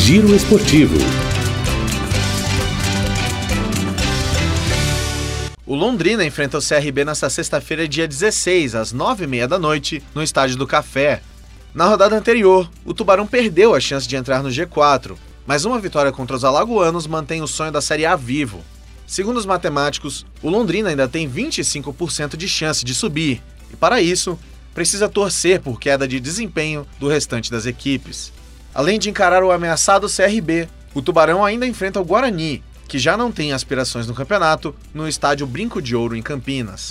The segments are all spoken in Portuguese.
Giro Esportivo. O Londrina enfrenta o CRB nesta sexta-feira, dia 16, às 9h30 da noite, no Estádio do Café. Na rodada anterior, o Tubarão perdeu a chance de entrar no G4, mas uma vitória contra os alagoanos mantém o sonho da Série A vivo. Segundo os matemáticos, o Londrina ainda tem 25% de chance de subir, e para isso, precisa torcer por queda de desempenho do restante das equipes. Além de encarar o ameaçado CRB, o Tubarão ainda enfrenta o Guarani, que já não tem aspirações no campeonato, no estádio Brinco de Ouro, em Campinas.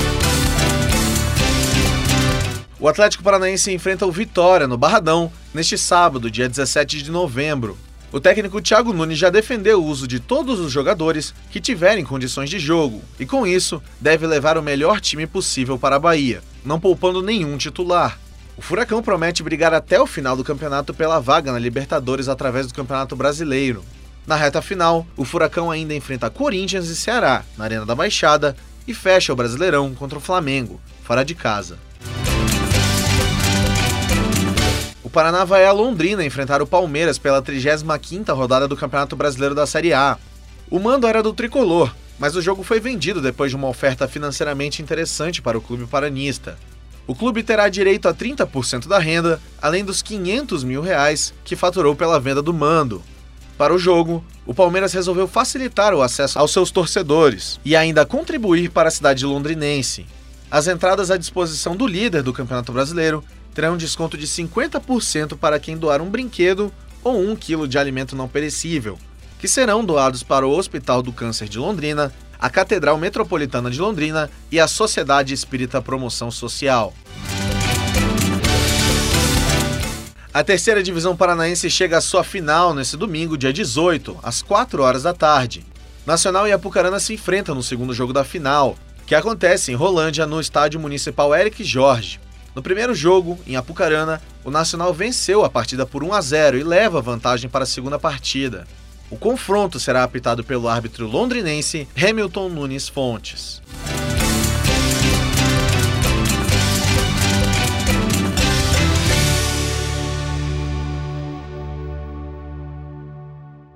O Atlético Paranaense enfrenta o Vitória, no Barradão, neste sábado, dia 17 de novembro. O técnico Thiago Nunes já defendeu o uso de todos os jogadores que tiverem condições de jogo, e com isso, deve levar o melhor time possível para a Bahia, não poupando nenhum titular. O Furacão promete brigar até o final do campeonato pela vaga na Libertadores através do Campeonato Brasileiro. Na reta final, o Furacão ainda enfrenta Corinthians e Ceará, na Arena da Baixada, e fecha o Brasileirão contra o Flamengo, fora de casa. O Paraná vai a Londrina enfrentar o Palmeiras pela 35ª rodada do Campeonato Brasileiro da Série A. O mando era do tricolor, mas o jogo foi vendido depois de uma oferta financeiramente interessante para o clube paranista. O clube terá direito a 30% da renda, além dos R$500 mil que faturou pela venda do mando. Para o jogo, o Palmeiras resolveu facilitar o acesso aos seus torcedores e ainda contribuir para a cidade londrinense. As entradas à disposição do líder do Campeonato Brasileiro terão desconto de 50% para quem doar um brinquedo ou 1 quilo de alimento não perecível, que serão doados para o Hospital do Câncer de Londrina, a Catedral Metropolitana de Londrina e a Sociedade Espírita Promoção Social. A terceira divisão paranaense chega à sua final nesse domingo, dia 18, às 4h da tarde. Nacional e Apucarana se enfrentam no segundo jogo da final, que acontece em Rolândia, no Estádio Municipal Eric Jorge. No primeiro jogo, em Apucarana, o Nacional venceu a partida por 1-0 e leva vantagem para a segunda partida. O confronto será apitado pelo árbitro londrinense Hamilton Nunes Fontes.